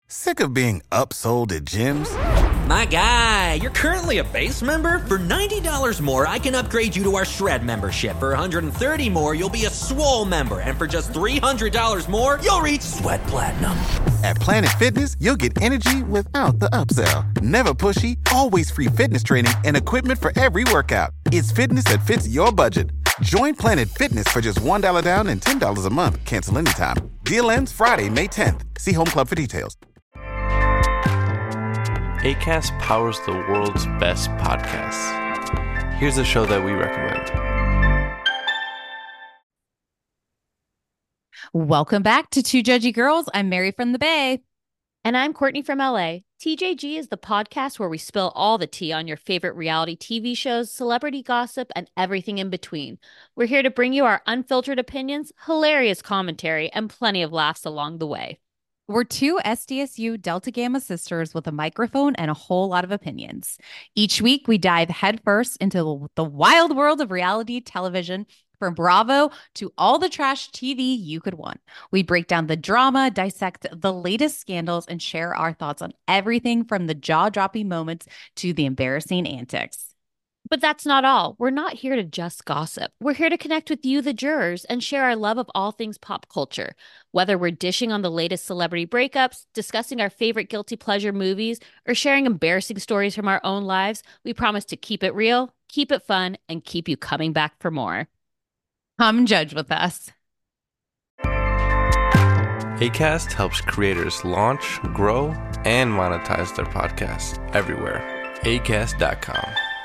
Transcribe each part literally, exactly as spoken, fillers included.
Sick of being upsold at gyms? My guy, you're currently a base member? For ninety dollars more, I can upgrade you to our Shred membership. For one hundred thirty dollars more, you'll be a Swole member. And for just three hundred dollars more, you'll reach Sweat Platinum. At Planet Fitness, you'll get energy without the upsell. Never pushy, always free fitness training and equipment for every workout. It's fitness that fits your budget. Join Planet Fitness for just one dollar down and ten dollars a month. Cancel anytime. Deal ends Friday, May tenth. See Home Club for details. Acast powers the world's best podcasts. Here's a show that we recommend. Welcome back to Two Judgy Girls. I'm Mary from the Bay. And I'm Courtney from L A. T J G is the podcast where we spill all the tea on your favorite reality T V shows, celebrity gossip, and everything in between. We're here to bring you our unfiltered opinions, hilarious commentary, and plenty of laughs along the way. We're two S D S U Delta Gamma sisters with a microphone and a whole lot of opinions. Each week, we dive headfirst into the wild world of reality television, from Bravo to all the trash T V you could want. We break down the drama, dissect the latest scandals, and share our thoughts on everything from the jaw-dropping moments to the embarrassing antics. But that's not all. We're not here to just gossip. We're here to connect with you, the jurors, and share our love of all things pop culture. Whether we're dishing on the latest celebrity breakups, discussing our favorite guilty pleasure movies, or sharing embarrassing stories from our own lives, we promise to keep it real, keep it fun, and keep you coming back for more. Come judge with us. Acast helps creators launch, grow, and monetize their podcasts everywhere. acast dot com.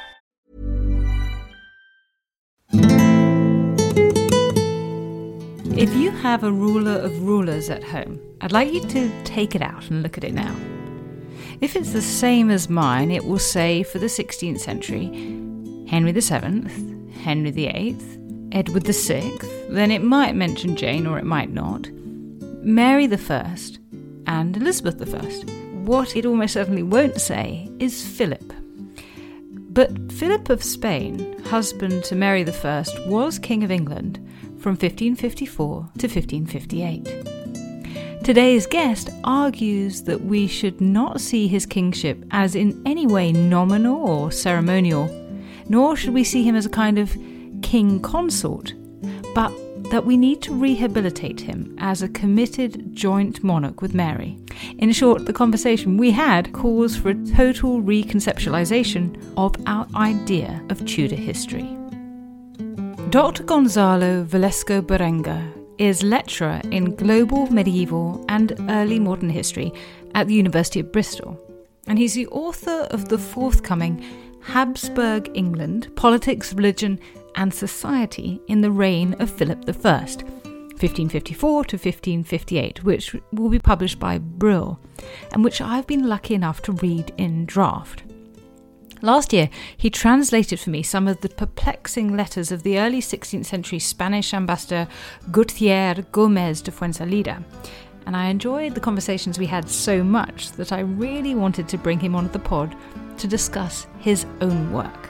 If you have a ruler of rulers at home, I'd like you to take it out and look at it now. If it's the same as mine, it will say for the sixteenth century, Henry the seventh, Henry the eighth, Edward the sixth, then it might mention Jane or it might not, Mary the first, and Elizabeth the first. What it almost certainly won't say is Philip. But Philip of Spain, husband to Mary the first, was King of England from fifteen fifty-four to fifteen fifty-eight. Today's guest argues that we should not see his kingship as in any way nominal or ceremonial, nor should we see him as a kind of king consort, but that we need to rehabilitate him as a committed joint monarch with Mary. In short, the conversation we had calls for a total reconceptualization of our idea of Tudor history. Doctor Gonzalo Velasco Berenga is lecturer in global, medieval and early modern history at the University of Bristol, and he's the author of the forthcoming Habsburg England, Politics, Religion and Society in the Reign of Philip the First, fifteen fifty-four to fifteen fifty-eight, which will be published by Brill, and which I've been lucky enough to read in draft. Last year, he translated for me some of the perplexing letters of the early sixteenth century Spanish ambassador Gutierre Gomez de Fuensalida, and I enjoyed the conversations we had so much that I really wanted to bring him onto the pod to discuss his own work.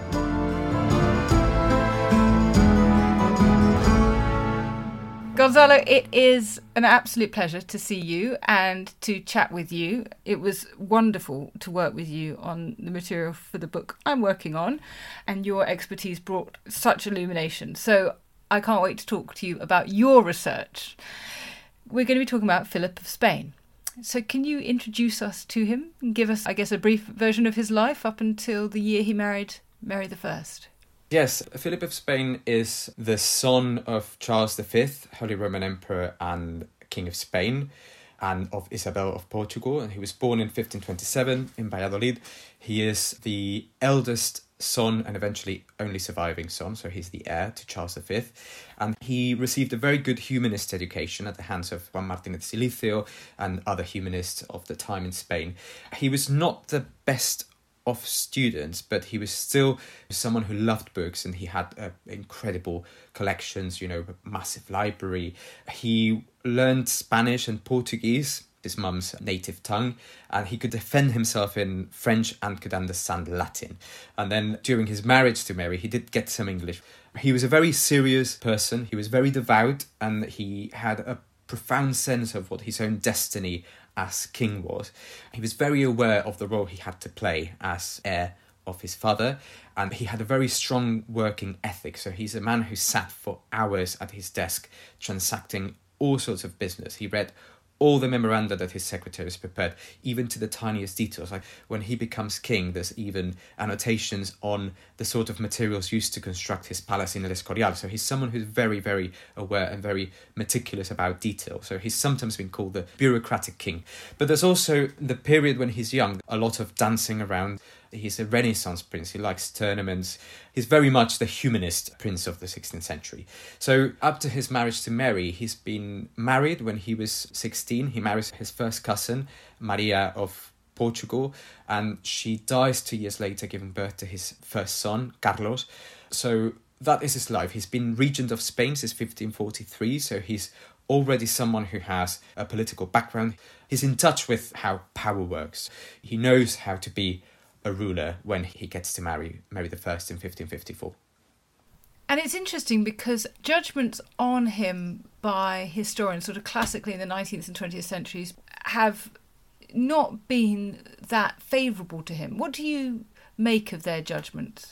Gonzalo, it is an absolute pleasure to see you and to chat with you. It was wonderful to work with you on the material for the book I'm working on, and your expertise brought such illumination. So I can't wait to talk to you about your research. We're going to be talking about Philip of Spain. So can you introduce us to him and give us, I guess, a brief version of his life up until the year he married Mary the First? Yes, Philip of Spain is the son of Charles the Fifth, Holy Roman Emperor and King of Spain, and of Isabel of Portugal. And he was born in fifteen twenty-seven in Valladolid. He is the eldest son and eventually only surviving son, so he's the heir to Charles the Fifth. And he received a very good humanist education at the hands of Juan Martínez Silicio and other humanists of the time in Spain. He was not the best of students, but he was still someone who loved books, and he had uh, incredible collections, you know, a massive library. He learned Spanish and Portuguese, his mum's native tongue, and he could defend himself in French and could understand Latin. And then during his marriage to Mary, he did get some English. He was a very serious person. He was very devout, and he had a profound sense of what his own destiny as king was. He was very aware of the role he had to play as heir of his father, and he had a very strong working ethic. So he's a man who sat for hours at his desk transacting all sorts of business. He read all the memoranda that his secretaries prepared, even to the tiniest details. Like when he becomes king, there's even annotations on the sort of materials used to construct his palace in El Escorial. So he's someone who's very, very aware and very meticulous about detail. So he's sometimes been called the bureaucratic king. But there's also the period when he's young, a lot of dancing around. He's a Renaissance prince. He likes tournaments. He's very much the humanist prince of the sixteenth century. So up to his marriage to Mary, he's been married when he was sixteen. He marries his first cousin, Maria of Portugal, and she dies two years later, giving birth to his first son, Carlos. So that is his life. He's been regent of Spain since fifteen forty-three, so he's already someone who has a political background. He's in touch with how power works. He knows how to be a ruler when he gets to marry Mary the First in fifteen fifty-four. And it's interesting because judgments on him by historians, sort of classically in the nineteenth and twentieth centuries, have not been that favourable to him. What do you make of their judgments?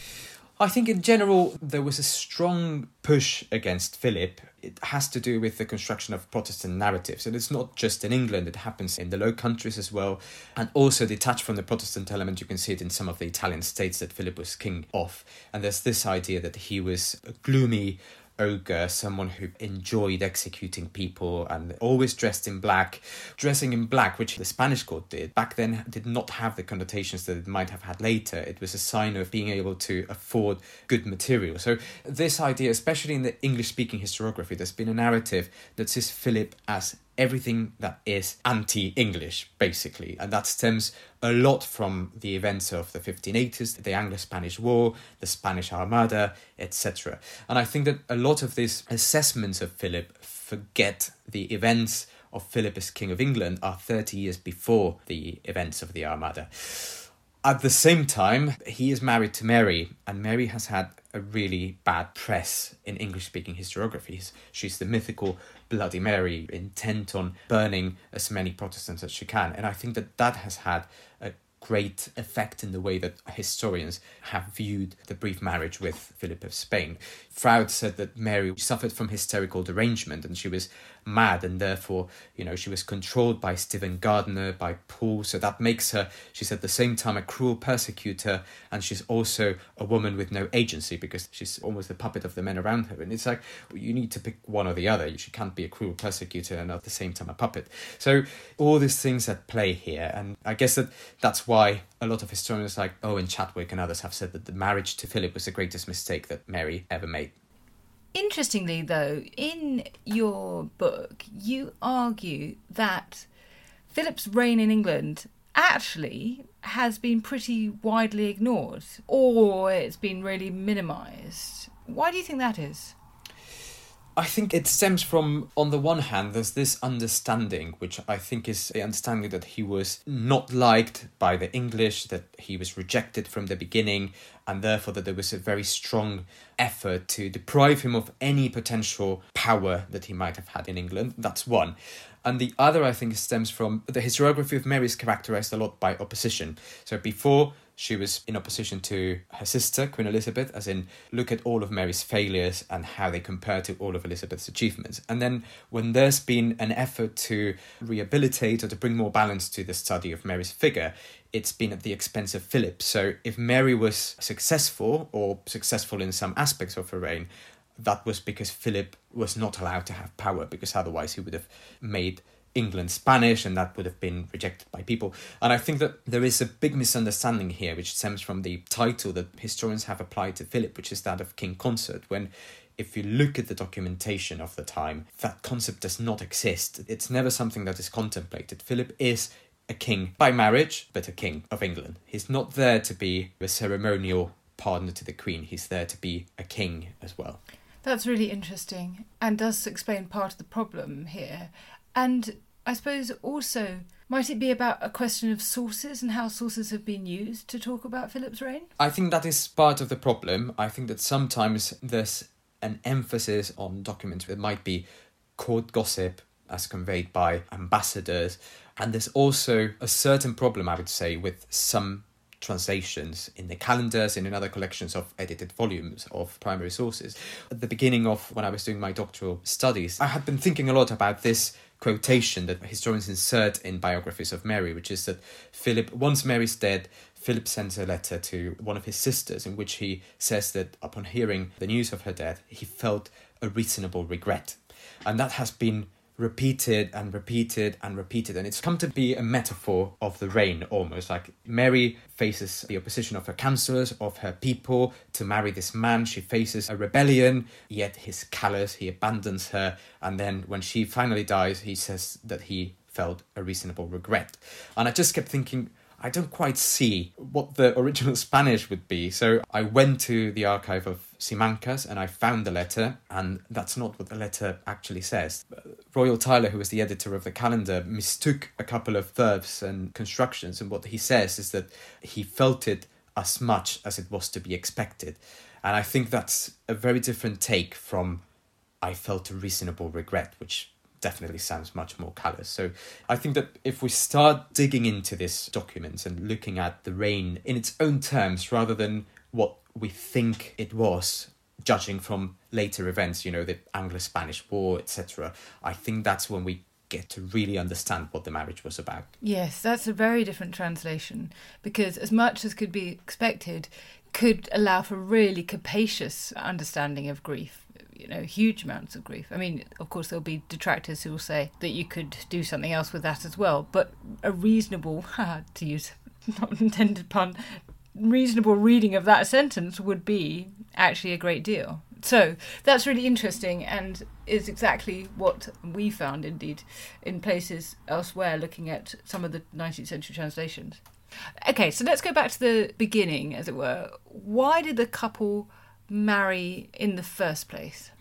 I think in general there was a strong push against Philip. It has to do with the construction of Protestant narratives. And it's not just in England, it happens in the Low Countries as well. And also detached from the Protestant element, you can see it in some of the Italian states that Philip was king of. And there's this idea that he was a gloomy ogre, someone who enjoyed executing people and always dressed in black. Dressing in black, which the Spanish court did, back then did not have the connotations that it might have had later. It was a sign of being able to afford good material. So this idea, especially in the English-speaking historiography, there's been a narrative that sees Philip as everything that is anti-English, basically. And that stems a lot from the events of the fifteen eighties, the Anglo-Spanish War, the Spanish Armada, et cetera. And I think that a lot of these assessments of Philip forget the events of Philip as King of England are thirty years before the events of the Armada. At the same time, he is married to Mary, and Mary has had a really bad press in English-speaking historiography. She's the mythical Bloody Mary, intent on burning as many Protestants as she can. And I think that that has had a great effect in the way that historians have viewed the brief marriage with Philip of Spain. Froude said that Mary suffered from hysterical derangement and she was mad, and therefore, you know, she was controlled by Stephen Gardiner, by Paul. So that makes her, she's at the same time a cruel persecutor, and she's also a woman with no agency because she's almost the puppet of the men around her. And it's like, you need to pick one or the other. She can't be a cruel persecutor and at the same time a puppet. So all these things at play here. And I guess that that's why a lot of historians like Owen Chadwick and others have said that the marriage to Philip was the greatest mistake that Mary ever made. Interestingly, though, in your book, you argue that Philip's reign in England actually has been pretty widely ignored, or it's been really minimised. Why do you think that is? I think it stems from, on the one hand, there's this understanding, which I think is the understanding that he was not liked by the English, that he was rejected from the beginning, and therefore that there was a very strong effort to deprive him of any potential power that he might have had in England. That's one. And the other, I think, stems from the historiography of Mary is characterised a lot by opposition. So before, she was in opposition to her sister, Queen Elizabeth, as in, look at all of Mary's failures and how they compare to all of Elizabeth's achievements. And then when there's been an effort to rehabilitate or to bring more balance to the study of Mary's figure, it's been at the expense of Philip. So if Mary was successful, or successful in some aspects of her reign, that was because Philip was not allowed to have power, because otherwise he would have made England Spanish, and that would have been rejected by people. And I think that there is a big misunderstanding here, which stems from the title that historians have applied to Philip, which is that of King Consort, when if you look at the documentation of the time, that concept does not exist. It's never something that is contemplated. Philip is a king by marriage, but a king of England. He's not there to be a ceremonial partner to the Queen. He's there to be a king as well. That's really interesting and does explain part of the problem here. And I suppose also, might it be about a question of sources and how sources have been used to talk about Philip's reign? I think that is part of the problem. I think that sometimes there's an emphasis on documents that might be court gossip as conveyed by ambassadors. And there's also a certain problem, I would say, with some translations in the calendars and in other collections of edited volumes of primary sources. At the beginning of when I was doing my doctoral studies, I had been thinking a lot about this quotation that historians insert in biographies of Mary, which is that Philip, once Mary's dead, Philip sends a letter to one of his sisters in which he says that upon hearing the news of her death, he felt a reasonable regret. And that has been repeated and repeated and repeated, and it's come to be a metaphor of the reign almost. Like Mary faces the opposition of her councillors, of her people, to marry this man. She faces a rebellion, yet he's callous, he abandons her, and then when she finally dies, he says that he felt a reasonable regret. And I just kept thinking, I don't quite see what the original Spanish would be. So I went to the archive of Simancas and I found the letter, and that's not what the letter actually says. Royal Tyler, who was the editor of the calendar, mistook a couple of verbs and constructions, and what he says is that he felt it as much as it was to be expected. And I think that's a very different take from I felt a reasonable regret, which definitely sounds much more callous. So I think that if we start digging into this document and looking at the reign in its own terms rather than what we think it was, judging from later events, you know, the Anglo-Spanish War, et cetera, I think that's when we get to really understand what the marriage was about. Yes, that's a very different translation, because as much as could be expected could allow for really capacious understanding of grief. You know, huge amounts of grief. I mean, of course, there'll be detractors who will say that you could do something else with that as well. But a reasonable, to use not intended pun, reasonable reading of that sentence would be actually a great deal. So that's really interesting and is exactly what we found, indeed, in places elsewhere looking at some of the nineteenth century translations. Okay, so let's go back to the beginning, as it were. Why did the couple marry in the first place?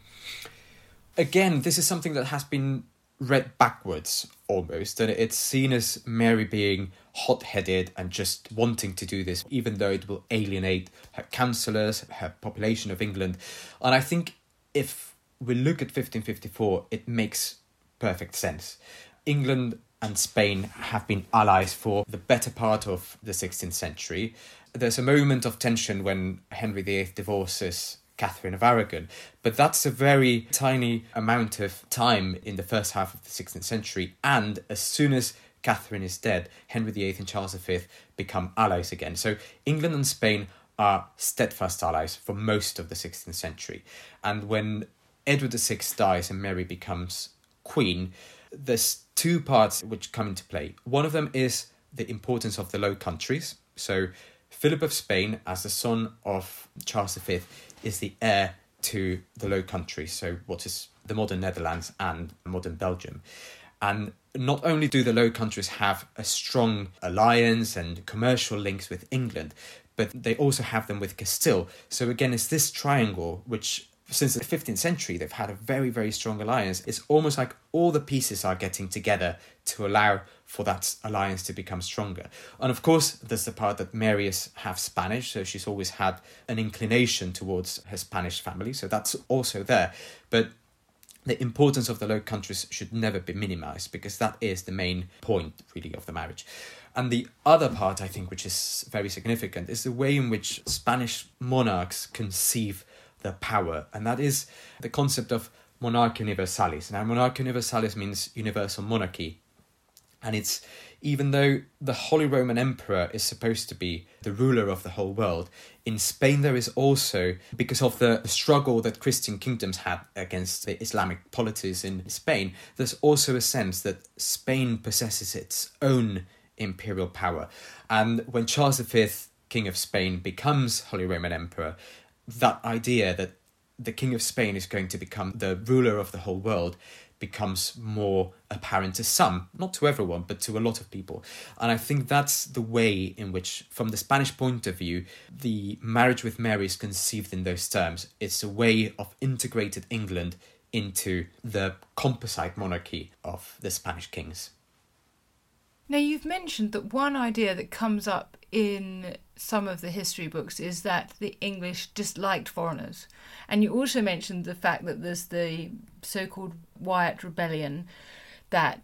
Again, this is something that has been read backwards almost, and it's seen as Mary being hot-headed and just wanting to do this, even though it will alienate her councillors, her population of England. And I think if we look at fifteen fifty-four, it makes perfect sense. England and Spain have been allies for the better part of the sixteenth century. There's a moment of tension when Henry the Eighth divorces Catherine of Aragon, but that's a very tiny amount of time in the first half of the sixteenth century, and as soon as Catherine is dead, Henry the Eighth and Charles the Fifth become allies again. So England and Spain are steadfast allies for most of the sixteenth century, and when Edward the Sixth dies and Mary becomes queen, there's two parts which come into play. One of them is the importance of the Low Countries. So Philip of Spain, as the son of Charles the Fifth, is the heir to the Low Countries, so what is the modern Netherlands and modern Belgium. And not only do the Low Countries have a strong alliance and commercial links with England, but they also have them with Castile. So again, it's this triangle which, since the fifteenth century, they've had a very, very strong alliance. It's almost like all the pieces are getting together to allow for that alliance to become stronger. And of course, there's the part that Mary is half Spanish, so she's always had an inclination towards her Spanish family, so that's also there. But the importance of the Low Countries should never be minimised, because that is the main point, really, of the marriage. And the other part, I think, which is very significant, is the way in which Spanish monarchs conceive the power, and that is the concept of monarchia universalis. Now, monarchia universalis means universal monarchy, and it's, even though the Holy Roman Emperor is supposed to be the ruler of the whole world, in Spain there is also, because of the struggle that Christian kingdoms had against the Islamic polities in Spain, there's also a sense that Spain possesses its own imperial power. And when Charles the Fifth, King of Spain, becomes Holy Roman Emperor, that idea that the King of Spain is going to become the ruler of the whole world becomes more apparent to some, not to everyone, but to a lot of people. And I think that's the way in which, from the Spanish point of view, the marriage with Mary is conceived in those terms. It's a way of integrated England into the composite monarchy of the Spanish kings. Now, you've mentioned that one idea that comes up in some of the history books is that the English disliked foreigners. And you also mentioned the fact that there's the so-called Wyatt Rebellion, that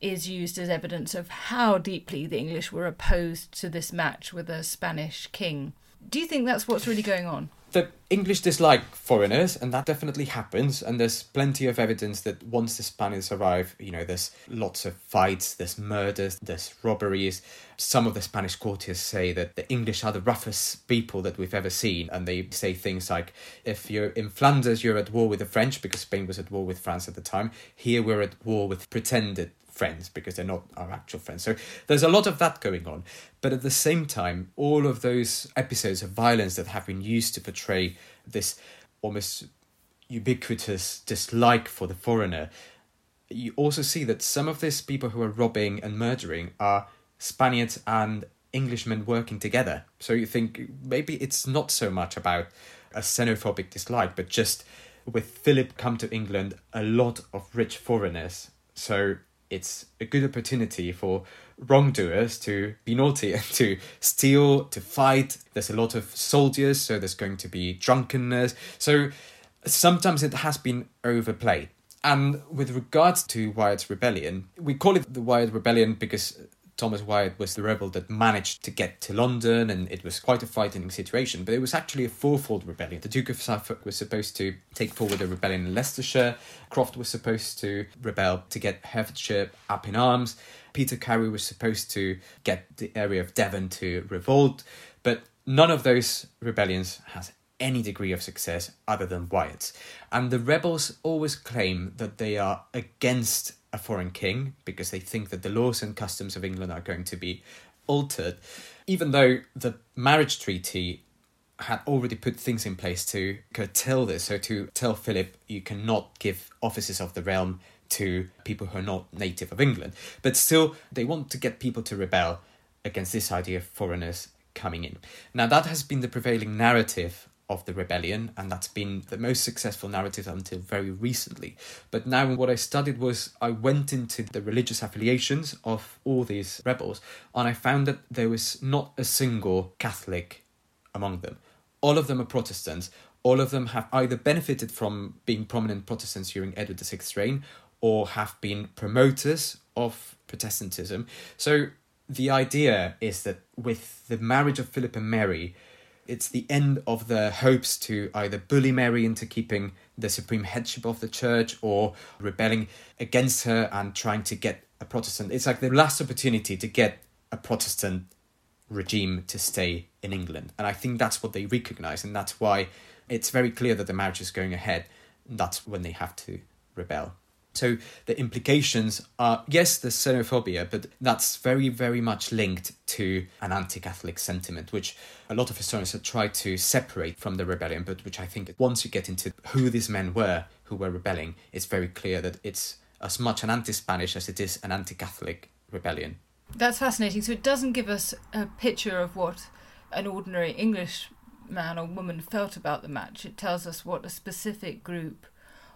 is used as evidence of how deeply the English were opposed to this match with a Spanish king. Do you think that's what's really going on? The English dislike foreigners, and that definitely happens. And there's plenty of evidence that once the Spaniards arrive, you know, there's lots of fights, there's murders, there's robberies. Some of the Spanish courtiers say that the English are the roughest people that we've ever seen. And they say things like, if you're in Flanders, you're at war with the French, because Spain was at war with France at the time. Here we're at war with pretended friends, because they're not our actual friends. So there's a lot of that going on. But at the same time, all of those episodes of violence that have been used to portray this almost ubiquitous dislike for the foreigner, you also see that some of these people who are robbing and murdering are Spaniards and Englishmen working together. So you think maybe it's not so much about a xenophobic dislike, but just with Philip come to England, a lot of rich foreigners. So it's a good opportunity for wrongdoers to be naughty and to steal, to fight. There's a lot of soldiers, so there's going to be drunkenness. So sometimes it has been overplayed. And with regards to Wyatt's rebellion, we call it the Wyatt Rebellion because Thomas Wyatt was the rebel that managed to get to London, and it was quite a frightening situation. But it was actually a fourfold rebellion. The Duke of Suffolk was supposed to take forward a rebellion in Leicestershire. Croft was supposed to rebel to get Hertfordshire up in arms. Peter Carey was supposed to get the area of Devon to revolt. But none of those rebellions has any degree of success other than Wyatt's. And the rebels always claim that they are against a foreign king because they think that the laws and customs of England are going to be altered, even though the marriage treaty had already put things in place to curtail this. So to tell Philip, you cannot give offices of the realm to people who are not native of England. But still, they want to get people to rebel against this idea of foreigners coming in. Now, that has been the prevailing narrative of the rebellion, and that's been the most successful narrative until very recently. But now what I studied was I went into the religious affiliations of all these rebels, and I found that there was not a single Catholic among them. All of them are Protestants. All of them have either benefited from being prominent Protestants during Edward the Sixth's reign or have been promoters of Protestantism. So the idea is that with the marriage of Philip and Mary, it's the end of the hopes to either bully Mary into keeping the supreme headship of the church or rebelling against her and trying to get a Protestant. It's like the last opportunity to get a Protestant regime to stay in England. And I think that's what they recognise, and that's why it's very clear that the marriage is going ahead. That's when they have to rebel. So the implications are, yes, there's xenophobia, but that's very, very much linked to an anti-Catholic sentiment, which a lot of historians have tried to separate from the rebellion, but which I think once you get into who these men were who were rebelling, it's very clear that it's as much an anti-Spanish as it is an anti-Catholic rebellion. That's fascinating. So it doesn't give us a picture of what an ordinary English man or woman felt about the match. It tells us what a specific group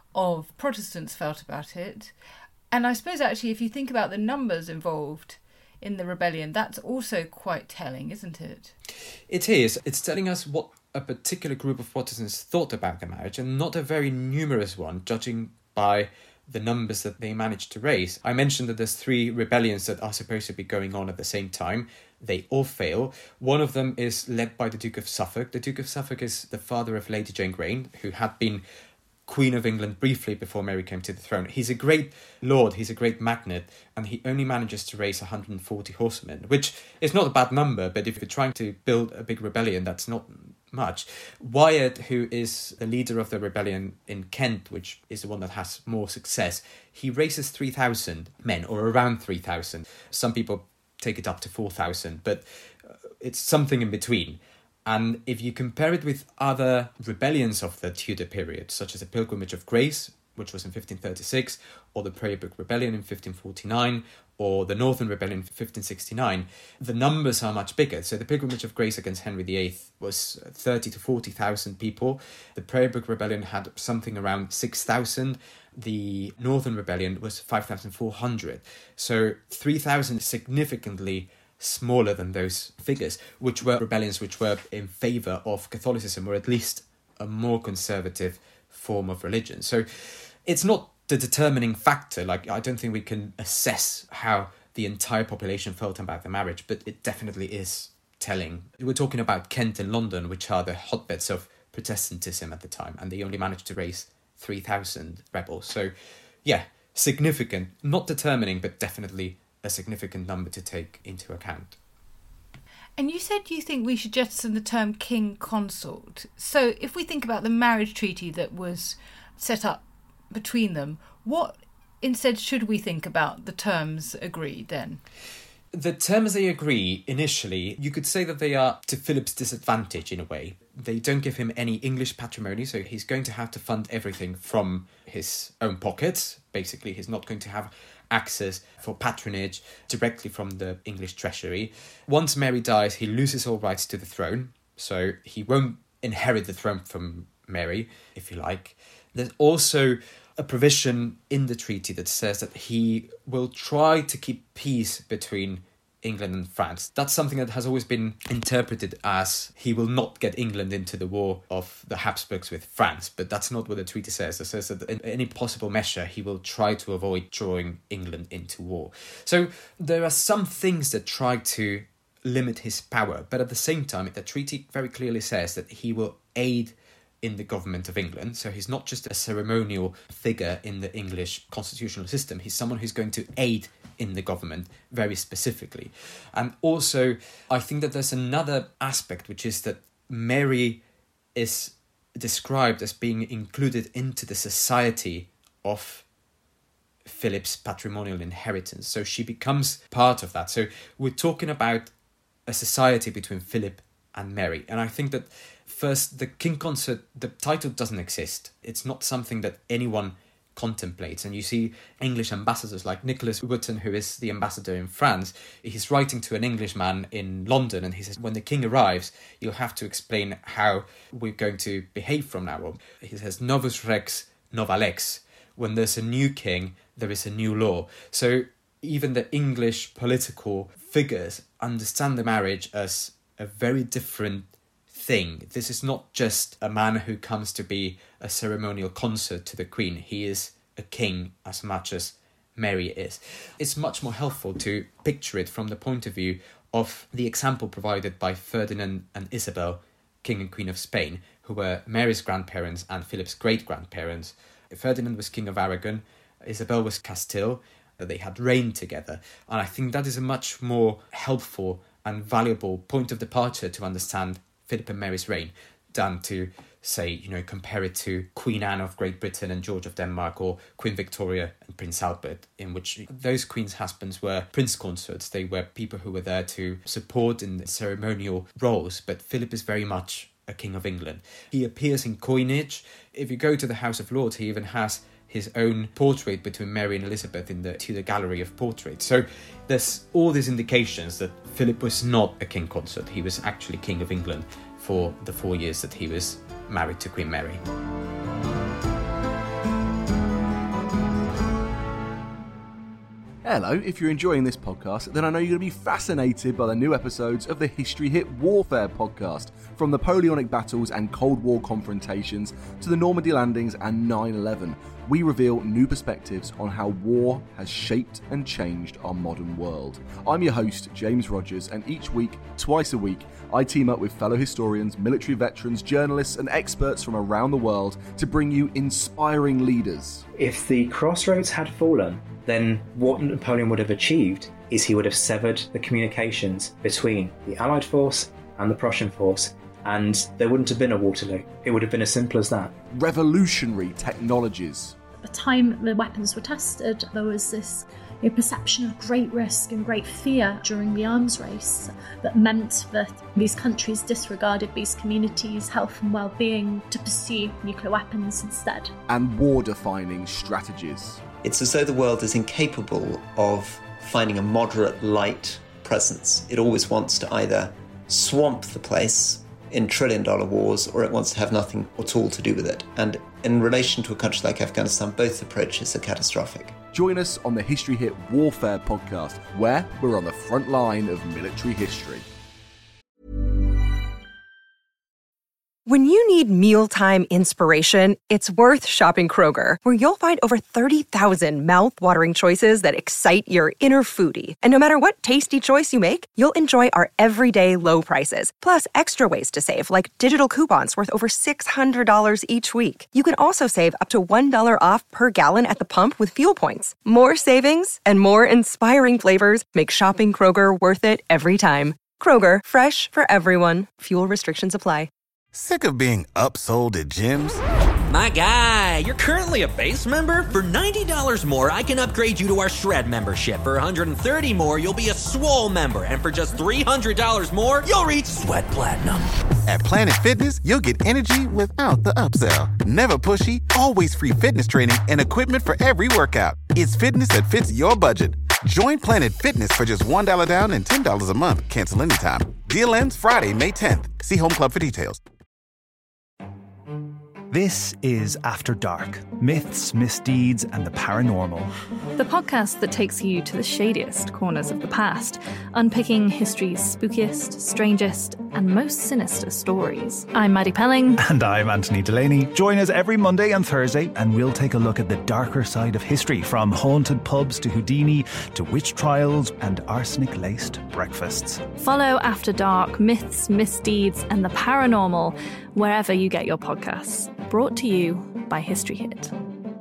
of Protestants felt about it. And I suppose actually if you think about the numbers involved in the rebellion, that's also quite telling, isn't it? It is. It's telling us what a particular group of Protestants thought about the marriage, and not a very numerous one, judging by the numbers that they managed to raise. I mentioned that there's three rebellions that are supposed to be going on at the same time. They all fail. One of them is led by the Duke of Suffolk. The Duke of Suffolk is the father of Lady Jane Grey, who had been Queen of England briefly before Mary came to the throne. He's a great lord, he's a great magnate, and he only manages to raise one hundred forty horsemen, which is not a bad number, but if you're trying to build a big rebellion, that's not much. Wyatt, who is the leader of the rebellion in Kent, which is the one that has more success, he raises three thousand men, or around three thousand. Some people take it up to four thousand, but it's something in between. And if you compare it with other rebellions of the Tudor period, such as the Pilgrimage of Grace, which was in fifteen thirty-six, or the Prayer Book Rebellion in fifteen forty-nine, or the Northern Rebellion in fifteen sixty-nine, the numbers are much bigger. So the Pilgrimage of Grace against Henry the Eighth was thirty to forty thousand people. The Prayer Book Rebellion had something around six thousand. The Northern Rebellion was five thousand four hundred. So three thousand significantly smaller than those figures, which were rebellions which were in favour of Catholicism, or at least a more conservative form of religion. So it's not the determining factor. Like, I don't think we can assess how the entire population felt about the marriage, but it definitely is telling. We're talking about Kent and London, which are the hotbeds of Protestantism at the time, and they only managed to raise three thousand rebels. So, yeah, significant, not determining, but definitely a significant number to take into account. And you said you think we should jettison the term king consort. So if we think about the marriage treaty that was set up between them, what instead should we think about the terms agreed then? The terms they agree initially, you could say that they are to Philip's disadvantage in a way. They don't give him any English patrimony, so he's going to have to fund everything from his own pockets. Basically, he's not going to have access for patronage directly from the English treasury. Once Mary dies, he loses all rights to the throne, so he won't inherit the throne from Mary, if you like. There's also a provision in the treaty that says that he will try to keep peace between England and France. That's something that has always been interpreted as he will not get England into the war of the Habsburgs with France, but that's not what the treaty says. It says that in any possible measure he will try to avoid drawing England into war. So there are some things that try to limit his power, but at the same time the treaty very clearly says that he will aid in the government of England. So he's not just a ceremonial figure in the English constitutional system. He's someone who's going to aid in the government very specifically. And also, I think that there's another aspect, which is that Mary is described as being included into the society of Philip's patrimonial inheritance. So she becomes part of that. So we're talking about a society between Philip and Mary. And I think that first, the king consort, the title doesn't exist. It's not something that anyone contemplates. And you see English ambassadors like Nicholas Wotton, who is the ambassador in France. He's writing to an Englishman in London, and he says, when the king arrives, you'll have to explain how we're going to behave from now on. He says, novus rex, nova lex. When there's a new king, there is a new law. So even the English political figures understand the marriage as a very different thing. This is not just a man who comes to be a ceremonial consort to the Queen. He is a king as much as Mary is. It's much more helpful to picture it from the point of view of the example provided by Ferdinand and Isabel, King and Queen of Spain, who were Mary's grandparents and Philip's great-grandparents. Ferdinand was King of Aragon, Isabel was Castile. They had reigned together. And I think that is a much more helpful and valuable point of departure to understand Philip and Mary's reign than to, say, you know, compare it to Queen Anne of Great Britain and George of Denmark, or Queen Victoria and Prince Albert, in which those queens' husbands were prince consorts. They were people who were there to support in the ceremonial roles, but Philip is very much a king of England. He appears in coinage. If you go to the House of Lords, he even has his own portrait between Mary and Elizabeth in the Tudor Gallery of Portraits. So there's all these indications that Philip was not a king consort. He was actually King of England for the four years that he was married to Queen Mary. Hello, if you're enjoying this podcast, then I know you're going to be fascinated by the new episodes of the History Hit Warfare podcast, from Napoleonic battles and Cold War confrontations to the Normandy landings and nine eleven. We reveal new perspectives on how war has shaped and changed our modern world. I'm your host, James Rogers, and each week, twice a week, I team up with fellow historians, military veterans, journalists, and experts from around the world to bring you inspiring leaders. If the crossroads had fallen, then what Napoleon would have achieved is he would have severed the communications between the Allied force and the Prussian force, and there wouldn't have been a Waterloo. It would have been as simple as that. Revolutionary technologies. At the time the weapons were tested, there was this you know, perception of great risk and great fear during the arms race that meant that these countries disregarded these communities' health and well-being to pursue nuclear weapons instead. And war-defining strategies. It's as though the world is incapable of finding a moderate light presence. It always wants to either swamp the place in trillion-dollar wars, or it wants to have nothing at all to do with it. And in relation to a country like Afghanistan, both approaches are catastrophic. Join us on the History Hit Warfare podcast, where we're on the front line of military history. When you need mealtime inspiration, it's worth shopping Kroger, where you'll find over thirty thousand mouth-watering choices that excite your inner foodie. And no matter what tasty choice you make, you'll enjoy our everyday low prices, plus extra ways to save, like digital coupons worth over six hundred dollars each week. You can also save up to one dollar off per gallon at the pump with fuel points. More savings and more inspiring flavors make shopping Kroger worth it every time. Kroger, fresh for everyone. Fuel restrictions apply. Sick of being upsold at gyms? My guy, you're currently a base member? For ninety dollars more, I can upgrade you to our Shred membership. For one hundred thirty dollars more, you'll be a Swole member. And for just three hundred dollars more, you'll reach Sweat Platinum. At Planet Fitness, you'll get energy without the upsell. Never pushy, always free fitness training and equipment for every workout. It's fitness that fits your budget. Join Planet Fitness for just one dollar down and ten dollars a month. Cancel anytime. Deal ends Friday, May tenth. See Home Club for details. This is After Dark, myths, misdeeds, and the paranormal. The podcast that takes you to the shadiest corners of the past, unpicking history's spookiest, strangest, and most sinister stories. I'm Maddie Pelling. And I'm Anthony Delaney. Join us every Monday and Thursday, and we'll take a look at the darker side of history, from haunted pubs to Houdini, to witch trials and arsenic-laced breakfasts. Follow After Dark, myths, misdeeds, and the paranormal wherever you get your podcasts. Brought to you by History Hit.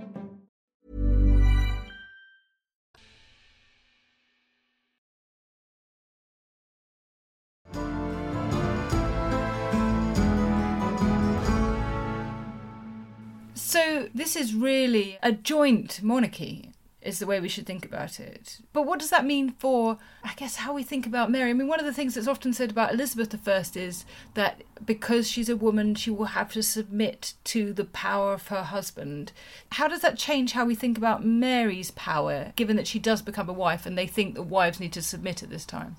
So this is really a joint monarchy, is the way we should think about it. But what does that mean for, I guess, how we think about Mary? I mean, one of the things that's often said about Elizabeth the First is that because she's a woman, she will have to submit to the power of her husband. How does that change how we think about Mary's power, given that she does become a wife and they think that wives need to submit at this time?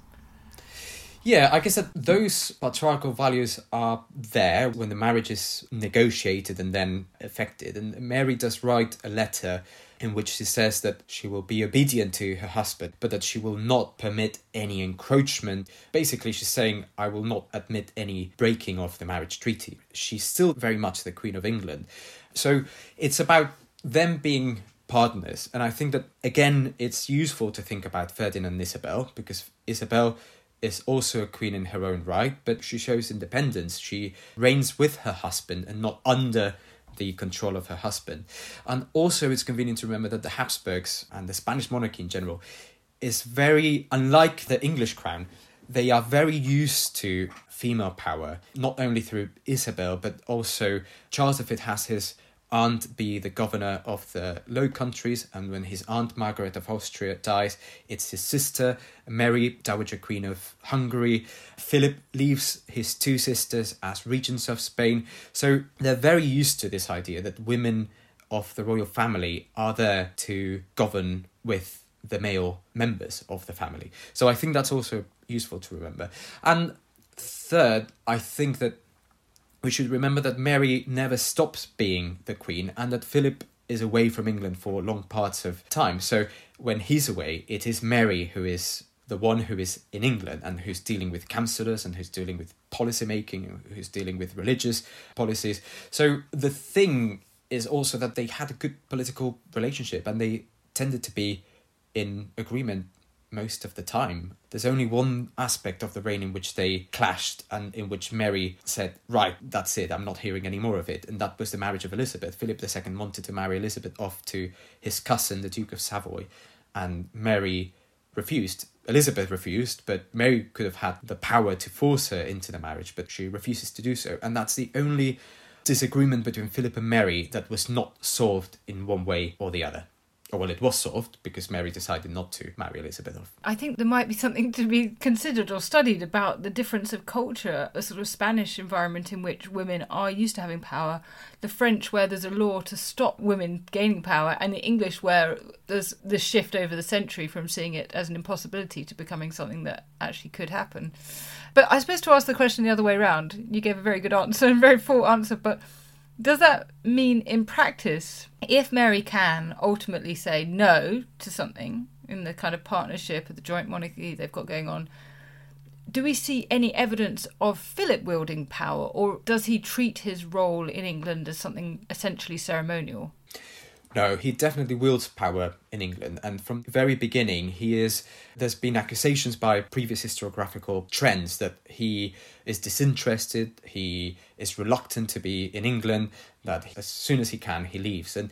Yeah, I guess that those patriarchal values are there when the marriage is negotiated and then effected. And Mary does write a letter in which she says that she will be obedient to her husband, but that she will not permit any encroachment. Basically, she's saying, I will not admit any breaking of the marriage treaty. She's still very much the Queen of England. So it's about them being partners. And I think that, again, it's useful to think about Ferdinand and Isabel, because Isabel is also a queen in her own right, but she shows independence. She reigns with her husband and not under the control of her husband. And also it's convenient to remember that the Habsburgs and the Spanish monarchy in general is very unlike the English crown. They are very used to female power, not only through Isabel, but also Charles the Fifth has his aunt be the governor of the Low Countries, and when his aunt Margaret of Austria dies, it's his sister Mary, Dowager Queen of Hungary. Philip leaves his two sisters as regents of Spain. So they're very used to this idea that women of the royal family are there to govern with the male members of the family. So I think that's also useful to remember. And third, I think that we should remember that Mary never stops being the queen and that Philip is away from England for long parts of time. So when he's away, it is Mary who is the one who is in England and who's dealing with councillors and who's dealing with policy making, who's dealing with religious policies. So the thing is also that they had a good political relationship and they tended to be in agreement most of the time. There's only one aspect of the reign in which they clashed and in which Mary said, right, that's it, I'm not hearing any more of it. And that was the marriage of Elizabeth. Philip the Second wanted to marry Elizabeth off to his cousin, the Duke of Savoy, and Mary refused. Elizabeth refused, but Mary could have had the power to force her into the marriage, but she refuses to do so. And that's the only disagreement between Philip and Mary that was not solved in one way or the other. Or, well, it was solved because Mary decided not to marry Elizabeth off. I think there might be something to be considered or studied about the difference of culture, a sort of Spanish environment in which women are used to having power, the French where there's a law to stop women gaining power, and the English where there's this shift over the century from seeing it as an impossibility to becoming something that actually could happen. But I suppose to ask the question the other way around, you gave a very good answer and very full answer, but does that mean in practice, if Mary can ultimately say no to something in the kind of partnership of the joint monarchy they've got going on, do we see any evidence of Philip wielding power, or does he treat his role in England as something essentially ceremonial? No, he definitely wields power in England, and from the very beginning, he is. There's been accusations by previous historiographical trends that he is disinterested, he is reluctant to be in England, that as soon as he can, he leaves, and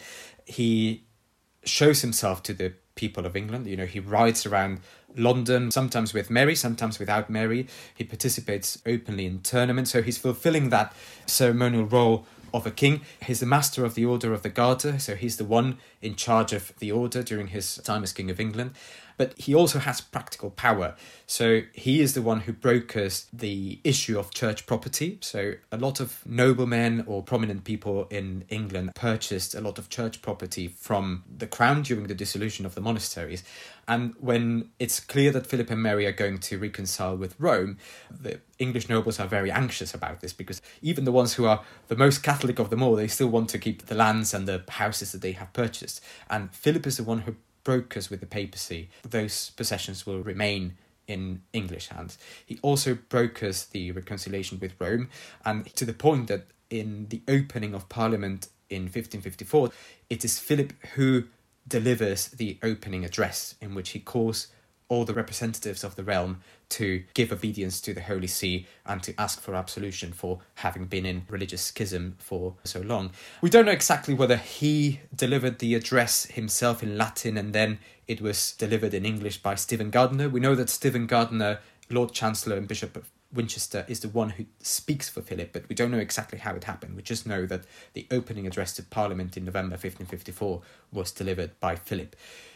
he shows himself to the people of England. You know, he rides around London, sometimes with Mary, sometimes without Mary. He participates openly in tournaments, so he's fulfilling that ceremonial role of a king. He's the master of the Order of the Garter, so he's the one in charge of the order during his time as King of England. But he also has practical power. So he is the one who brokers the issue of church property. So a lot of noblemen or prominent people in England purchased a lot of church property from the crown during the dissolution of the monasteries. And when it's clear that Philip and Mary are going to reconcile with Rome, the English nobles are very anxious about this, because even the ones who are the most Catholic of them all, they still want to keep the lands and the houses that they have purchased. And Philip is the one who brokers with the papacy. Those possessions will remain in English hands. He also brokers the reconciliation with Rome, and to the point that in the opening of Parliament in fifteen fifty-four, it is Philip who delivers the opening address, in which he calls all the representatives of the realm to give obedience to the Holy See and to ask for absolution for having been in religious schism for so long. We don't know exactly whether he delivered the address himself in Latin and then it was delivered in English by Stephen Gardiner. We know that Stephen Gardiner, Lord Chancellor and Bishop of Winchester, is the one who speaks for Philip, but we don't know exactly how it happened. We just know that the opening address to Parliament in November fifteen fifty-four was delivered by Philip.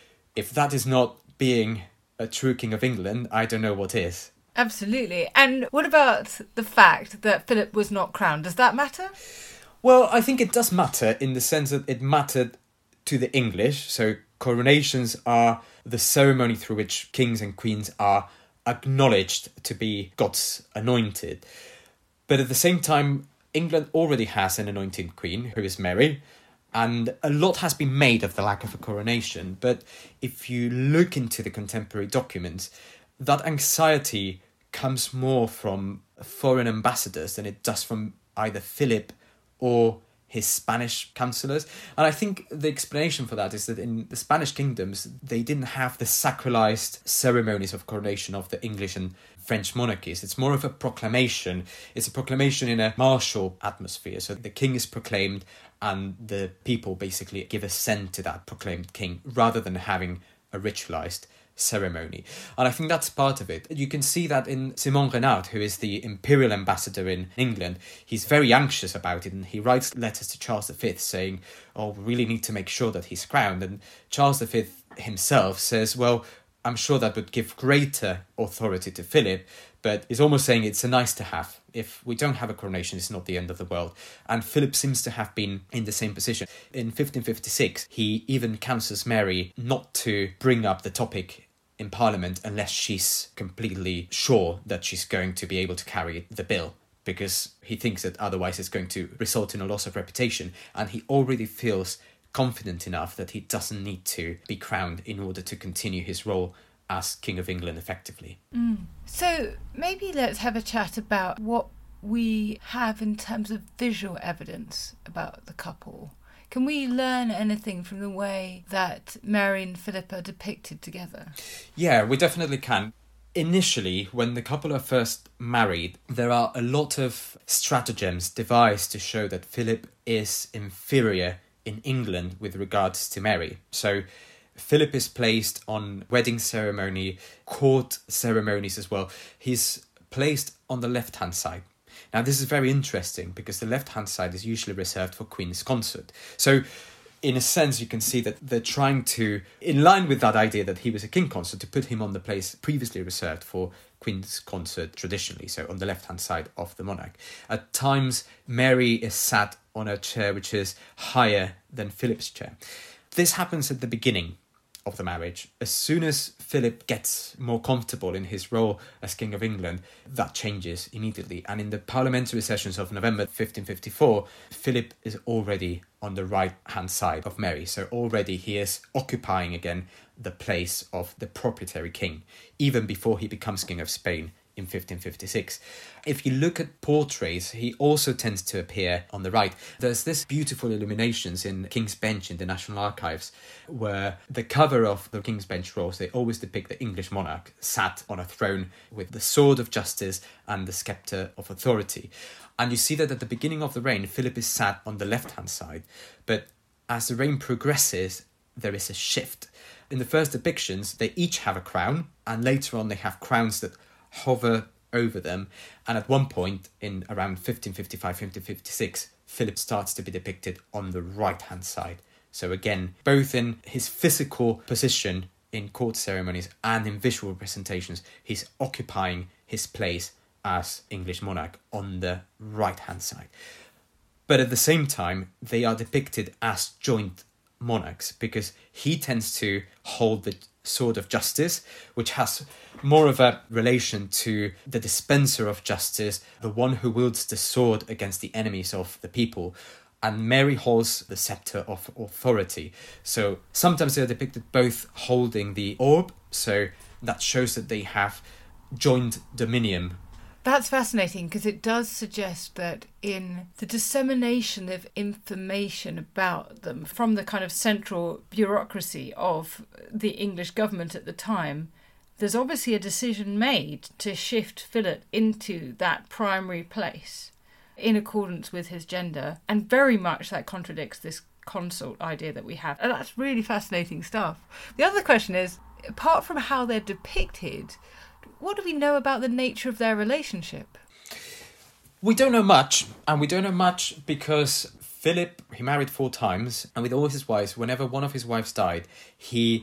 If that is not being a true King of England, I don't know what is. Absolutely. And what about the fact that Philip was not crowned? Does that matter? Well, I think it does matter in the sense that it mattered to the English. So coronations are the ceremony through which kings and queens are acknowledged to be God's anointed. But at the same time, England already has an anointed queen, who is Mary, and a lot has been made of the lack of a coronation. But if you look into the contemporary documents, that anxiety comes more from foreign ambassadors than it does from either Philip or his Spanish councillors. And I think the explanation for that is that in the Spanish kingdoms, they didn't have the sacralized ceremonies of coronation of the English and French monarchies. It's more of a proclamation. It's a proclamation in a martial atmosphere. So the king is proclaimed and the people basically give assent to that proclaimed king rather than having a ritualized ceremony. And I think that's part of it. You can see that in Simon Renard, who is the imperial ambassador in England. He's very anxious about it, and he writes letters to Charles the Fifth saying, oh, we really need to make sure that he's crowned. And Charles the Fifth himself says, well, I'm sure that would give greater authority to Philip, but he's almost saying it's a nice to have. If we don't have a coronation, it's not the end of the world. And Philip seems to have been in the same position. In fifteen fifty-six, he even counsels Mary not to bring up the topic in Parliament unless she's completely sure that she's going to be able to carry the bill, because he thinks that otherwise it's going to result in a loss of reputation, and he already feels confident enough that he doesn't need to be crowned in order to continue his role as King of England effectively. Mm. So maybe let's have a chat about what we have in terms of visual evidence about the couple. Can we learn anything from the way that Mary and Philip are depicted together? Yeah, we definitely can. Initially, when the couple are first married, there are a lot of stratagems devised to show that Philip is inferior in England with regards to Mary. So Philip is placed on wedding ceremony, court ceremonies as well. He's placed on the left-hand side. Now, this is very interesting because the left-hand side is usually reserved for Queen's Consort. So, in a sense, you can see that they're trying to, in line with that idea that he was a king consort, to put him on the place previously reserved for Queen's Consort traditionally, so on the left-hand side of the monarch. At times, Mary is sat on a chair which is higher than Philip's chair. This happens at the beginning of the marriage. As soon as Philip gets more comfortable in his role as King of England, that changes immediately. And in the parliamentary sessions of November fifteen fifty-four, Philip is already on the right-hand side of Mary. So already he is occupying again the place of the proprietary king, even before he becomes King of Spain in fifteen fifty-six. If you look at portraits, he also tends to appear on the right. There's this beautiful illuminations in King's Bench in the National Archives, where the cover of the King's Bench rolls, they always depict the English monarch sat on a throne with the sword of justice and the sceptre of authority. And you see that at the beginning of the reign, Philip is sat on the left-hand side, but as the reign progresses, there is a shift. In the first depictions, they each have a crown, and later on they have crowns that hover over them. And at one point, in around fifteen fifty-five, fifteen fifty-six, Philip starts to be depicted on the right-hand side. So again, both in his physical position in court ceremonies and in visual representations, he's occupying his place as English monarch on the right-hand side. But at the same time, they are depicted as joint monarchs, because he tends to hold the sword of justice, which has more of a relation to the dispenser of justice, the one who wields the sword against the enemies of the people. And Mary holds the sceptre of authority. So sometimes they're depicted both holding the orb, so that shows that they have joint dominion. That's fascinating, because it does suggest that in the dissemination of information about them from the kind of central bureaucracy of the English government at the time, there's obviously a decision made to shift Philip into that primary place in accordance with his gender, and very much that contradicts this consort idea that we have. And that's really fascinating stuff. The other question is, apart from how they're depicted, what do we know about the nature of their relationship? We don't know much, and we don't know much because Philip, he married four times, and with all his wives, whenever one of his wives died, he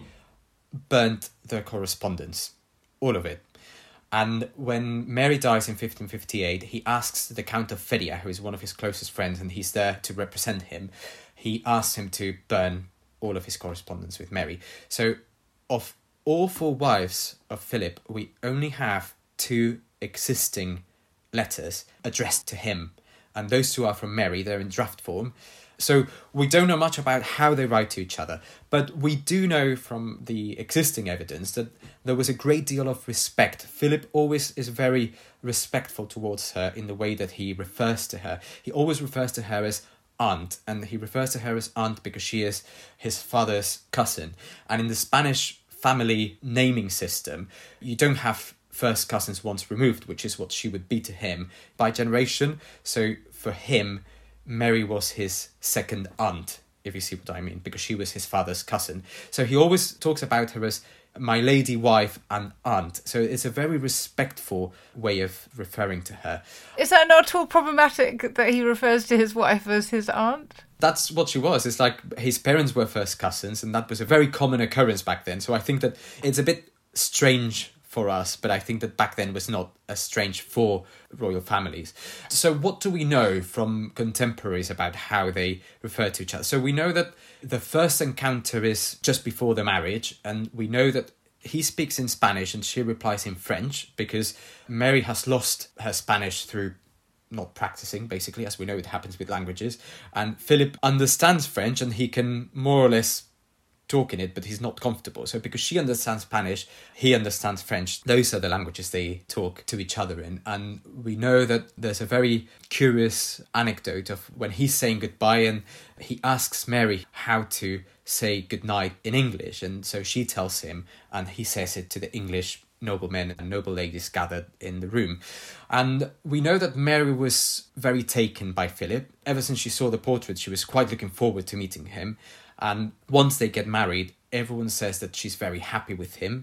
burnt their correspondence, all of it. And when Mary dies in fifteen fifty-eight, he asks the Count of Feria, who is one of his closest friends, and he's there to represent him, he asks him to burn all of his correspondence with Mary. So, of all four wives of Philip, we only have two existing letters addressed to him. And those two are from Mary, they're in draft form. So we don't know much about how they write to each other. But we do know from the existing evidence that there was a great deal of respect. Philip always is very respectful towards her in the way that he refers to her. He always refers to her as aunt, and he refers to her as aunt because she is his father's cousin. And in the Spanish family naming system, you don't have first cousins once removed, which is what she would be to him, by generation. So for him, Mary was his second aunt, if you see what I mean, because she was his father's cousin. So he always talks about her as my lady wife and aunt. So it's a very respectful way of referring to her. Is that not at all problematic that he refers to his wife as his aunt? That's what she was. It's like his parents were first cousins, and that was a very common occurrence back then. So I think that it's a bit strange for us, but I think that back then was not as strange for royal families. So what do we know from contemporaries about how they refer to each other? So we know that the first encounter is just before the marriage, and we know that he speaks in Spanish and she replies in French, because Mary has lost her Spanish through not practicing, basically, as we know it happens with languages. And Philip understands French and he can more or less talk in it, but he's not comfortable. So because she understands Spanish, he understands French. Those are the languages they talk to each other in. And we know that there's a very curious anecdote of when he's saying goodbye and he asks Mary how to say goodnight in English. And so she tells him, and he says it to the English noblemen and noble ladies gathered in the room. And we know that Mary was very taken by Philip. Ever since she saw the portrait, she was quite looking forward to meeting him. And once they get married, everyone says that she's very happy with him.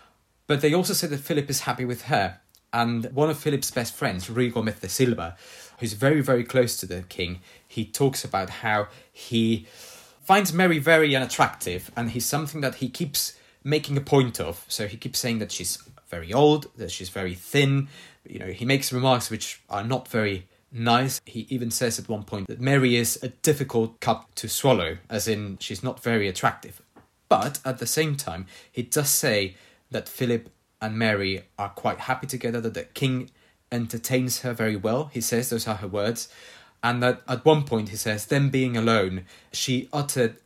But they also say that Philip is happy with her. And one of Philip's best friends, Rui Gómez de Silva, who's very, very close to the king, he talks about how he finds Mary very unattractive, and he's something that he keeps making a point of. So he keeps saying that she's very old, that she's very thin. You know, he makes remarks which are not very nice. He even says at one point that Mary is a difficult cup to swallow, as in she's not very attractive. But at the same time, he does say that Philip and Mary are quite happy together, that the king entertains her very well. He says those are her words. And that at one point he says, them being alone, she uttered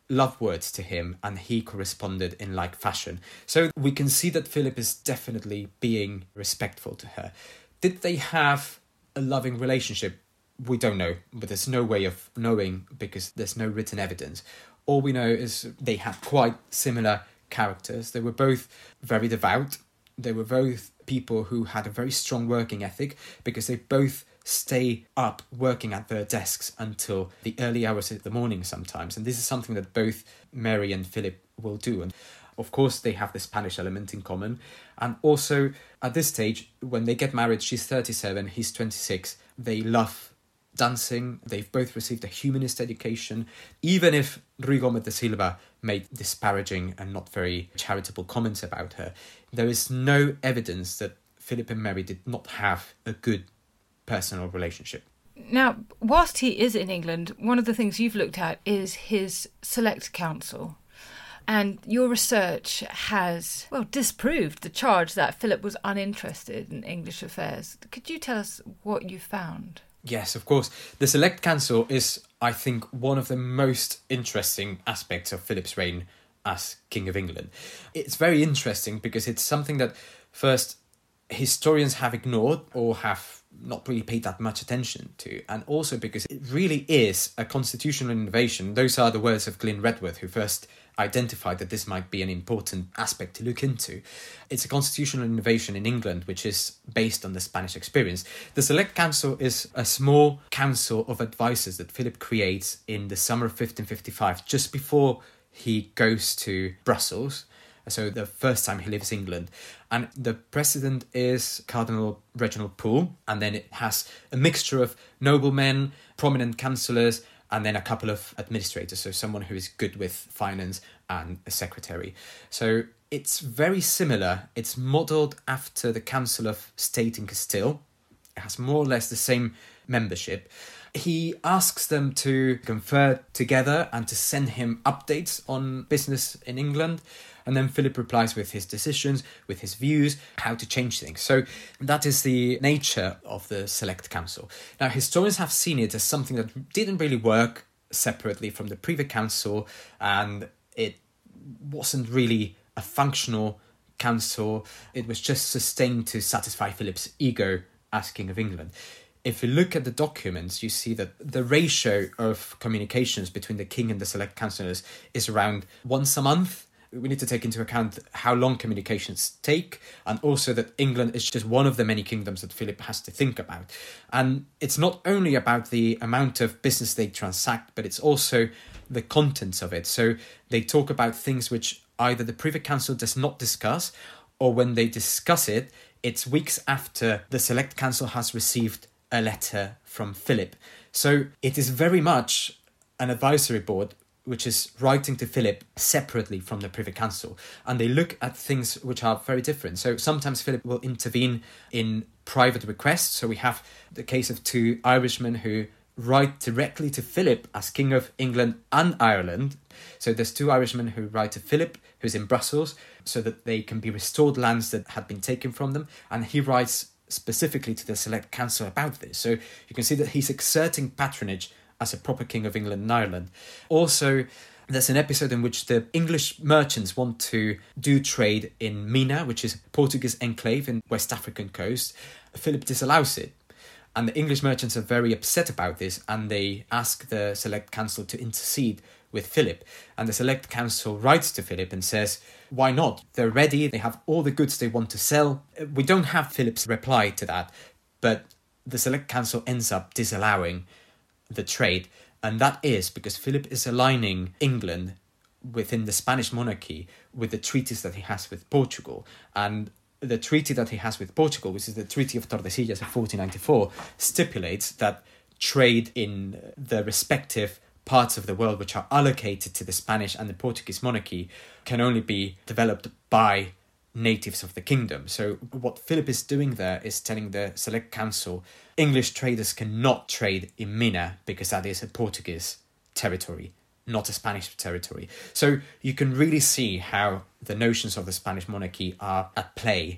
love words to him and he corresponded in like fashion. So we can see that Philip is definitely being respectful to her. Did they have a loving relationship? We don't know, but there's no way of knowing because there's no written evidence. All we know is they had quite similar characters. They were both very devout. They were both people who had a very strong working ethic because they both stay up working at their desks until the early hours of the morning sometimes. And this is something that both Mary and Philip will do. And of course, they have the Spanish element in common. And also, at this stage, when they get married, she's thirty-seven, he's twenty-six. They love dancing. They've both received a humanist education. Even if Ruy Gómez de Silva made disparaging and not very charitable comments about her, there is no evidence that Philip and Mary did not have a good personal relationship. Now, whilst he is in England, one of the things you've looked at is his Select Council. And your research has, well, disproved the charge that Philip was uninterested in English affairs. Could you tell us what you found? Yes, of course. The Select Council is, I think, one of the most interesting aspects of Philip's reign as King of England. It's very interesting because it's something that first historians have ignored or have not really paid that much attention to, and also because it really is a constitutional innovation. Those are the words of Glyn Redworth, who first identified that this might be an important aspect to look into. It's a constitutional innovation in England, which is based on the Spanish experience. The Select Council is a small council of advisors that Philip creates in the summer of fifteen fifty-five, just before he goes to Brussels. So the first time he leaves England. And the president is Cardinal Reginald Pole. And then it has a mixture of noblemen, prominent councillors, and then a couple of administrators. So someone who is good with finance and a secretary. So it's very similar. It's modelled after the Council of State in Castile. It has more or less the same membership. He asks them to confer together and to send him updates on business in England. And then Philip replies with his decisions, with his views, how to change things. So that is the nature of the Select Council. Now, historians have seen it as something that didn't really work separately from the Privy Council, and it wasn't really a functional council. It was just sustained to satisfy Philip's ego as King of England. If you look at the documents, you see that the ratio of communications between the king and the Select Councillors is around once a month. We need to take into account how long communications take, and also that England is just one of the many kingdoms that Philip has to think about. And it's not only about the amount of business they transact, but it's also the contents of it. So they talk about things which either the Privy Council does not discuss, or when they discuss it, it's weeks after the Select Council has received a letter from Philip. So it is very much an advisory board which is writing to Philip separately from the Privy Council. And they look at things which are very different. So sometimes Philip will intervene in private requests. So we have the case of two Irishmen who write directly to Philip as King of England and Ireland. So there's two Irishmen who write to Philip, who's in Brussels, so that they can be restored lands that had been taken from them. And he writes specifically to the Select Council about this. So you can see that he's exerting patronage as a proper King of England and Ireland. Also, there's an episode in which the English merchants want to do trade in Mina, which is a Portuguese enclave in West African coast. Philip disallows it. And the English merchants are very upset about this, and they ask the Select Council to intercede with Philip. And the Select Council writes to Philip and says, why not? They're ready, they have all the goods they want to sell. We don't have Philip's reply to that, but the Select Council ends up disallowing the trade, and that is because Philip is aligning England within the Spanish monarchy with the treaties that he has with Portugal. And the treaty that he has with Portugal, which is the Treaty of Tordesillas of fourteen ninety-four, stipulates that trade in the respective parts of the world which are allocated to the Spanish and the Portuguese monarchy can only be developed by natives of the kingdom. So what Philip is doing there is telling the Select Council English traders cannot trade in Mina because that is a Portuguese territory, not a Spanish territory. So you can really see how the notions of the Spanish monarchy are at play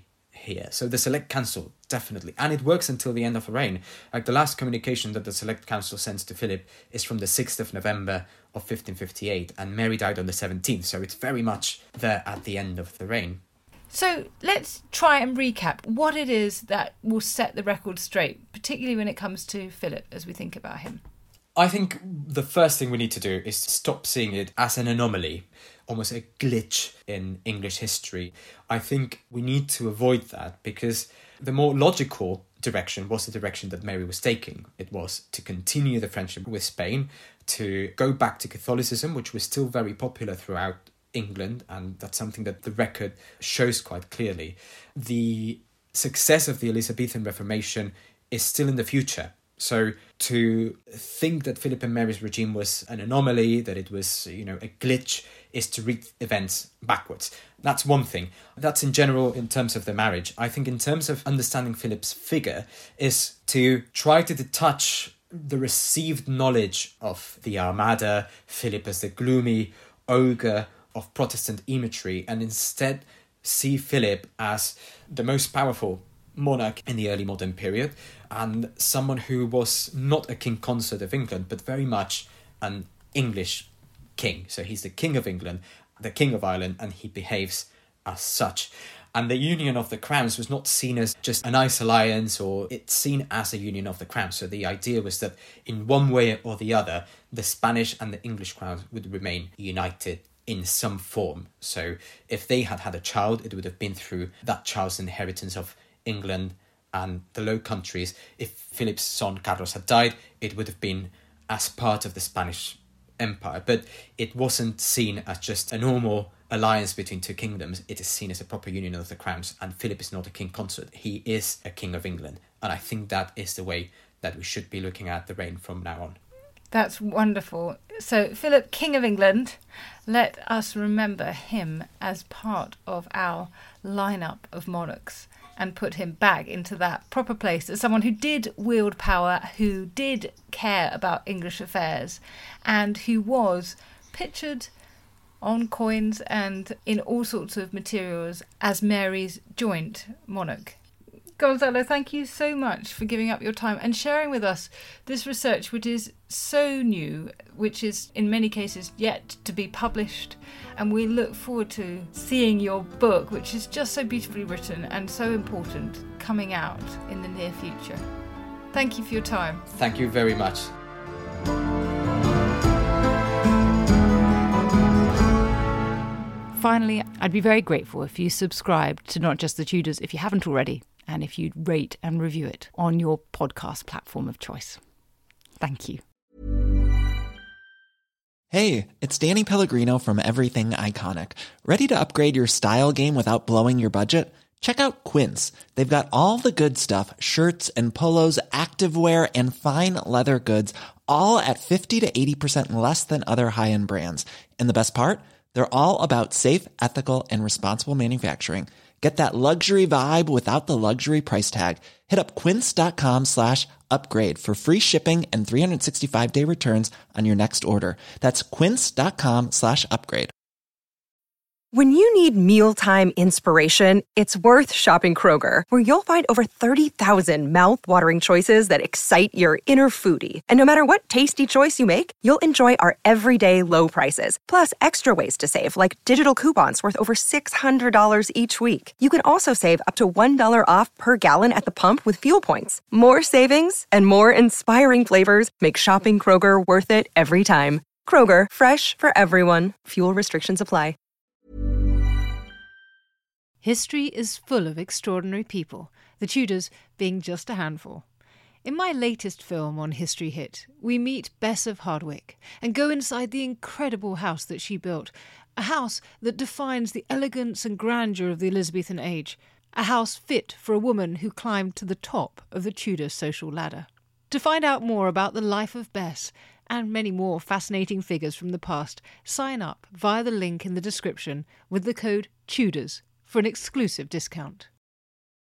here. So the Select Council, definitely. And it works until the end of the reign. Like the last communication that the Select Council sends to Philip is from the sixth of November of fifteen fifty-eight, and Mary died on the seventeenth, so it's very much there at the end of the reign. So let's try and recap what it is that will set the record straight, particularly when it comes to Philip, as we think about him. I think the first thing we need to do is stop seeing it as an anomaly, almost a glitch in English history. I think we need to avoid that, because the more logical direction was the direction that Mary was taking. It was to continue the friendship with Spain, to go back to Catholicism, which was still very popular throughout England, and that's something that the record shows quite clearly. The success of the Elizabethan Reformation is still in the future. So to think that Philip and Mary's regime was an anomaly, that it was, you know, a glitch, is to read events backwards. That's one thing. That's in general in terms of the marriage. I think in terms of understanding Philip's figure is to try to detach the received knowledge of the Armada, Philip as the gloomy ogre of Protestant imagery, and instead see Philip as the most powerful monarch in the early modern period, and someone who was not a king consort of England, but very much an English king. So he's the king of England, the king of Ireland, and he behaves as such. And the union of the crowns was not seen as just a nice alliance, or it's seen as a union of the crowns. So the idea was that in one way or the other, the Spanish and the English crowns would remain united in some form. So if they had had a child, it would have been through that child's inheritance of England and the Low Countries. If Philip's son Carlos had died, it would have been as part of the Spanish Empire. But it wasn't seen as just a normal alliance between two kingdoms. It is seen as a proper union of the crowns, and Philip is not a king consort. He is a king of England, and I think that is the way that we should be looking at the reign from now on. That's wonderful. So Philip, King of England, let us remember him as part of our lineup of monarchs and put him back into that proper place as someone who did wield power, who did care about English affairs, and who was pictured on coins and in all sorts of materials as Mary's joint monarch. Gonzalo, thank you so much for giving up your time and sharing with us this research, which is so new, which is in many cases yet to be published. And we look forward to seeing your book, which is just so beautifully written and so important, coming out in the near future. Thank you for your time. Thank you very much. Finally, I'd be very grateful if you subscribed to Not Just the Tudors if you haven't already, and if you'd rate and review it on your podcast platform of choice. Thank you. Hey, it's Danny Pellegrino from Everything Iconic. Ready to upgrade your style game without blowing your budget? Check out Quince. They've got all the good stuff, shirts and polos, activewear, and fine leather goods, all at fifty to eighty percent less than other high-end brands. And the best part? They're all about safe, ethical, and responsible manufacturing. Get that luxury vibe without the luxury price tag. Hit up quince.com slash upgrade for free shipping and three sixty-five day returns on your next order. That's quince.com slash upgrade. When you need mealtime inspiration, it's worth shopping Kroger, where you'll find over thirty thousand mouthwatering choices that excite your inner foodie. And no matter what tasty choice you make, you'll enjoy our everyday low prices, plus extra ways to save, like digital coupons worth over six hundred dollars each week. You can also save up to one dollar off per gallon at the pump with fuel points. More savings and more inspiring flavors make shopping Kroger worth it every time. Kroger, fresh for everyone. Fuel restrictions apply. History is full of extraordinary people, the Tudors being just a handful. In my latest film on History Hit, we meet Bess of Hardwick and go inside the incredible house that she built, a house that defines the elegance and grandeur of the Elizabethan age, a house fit for a woman who climbed to the top of the Tudor social ladder. To find out more about the life of Bess and many more fascinating figures from the past, sign up via the link in the description with the code TUDORS for an exclusive discount.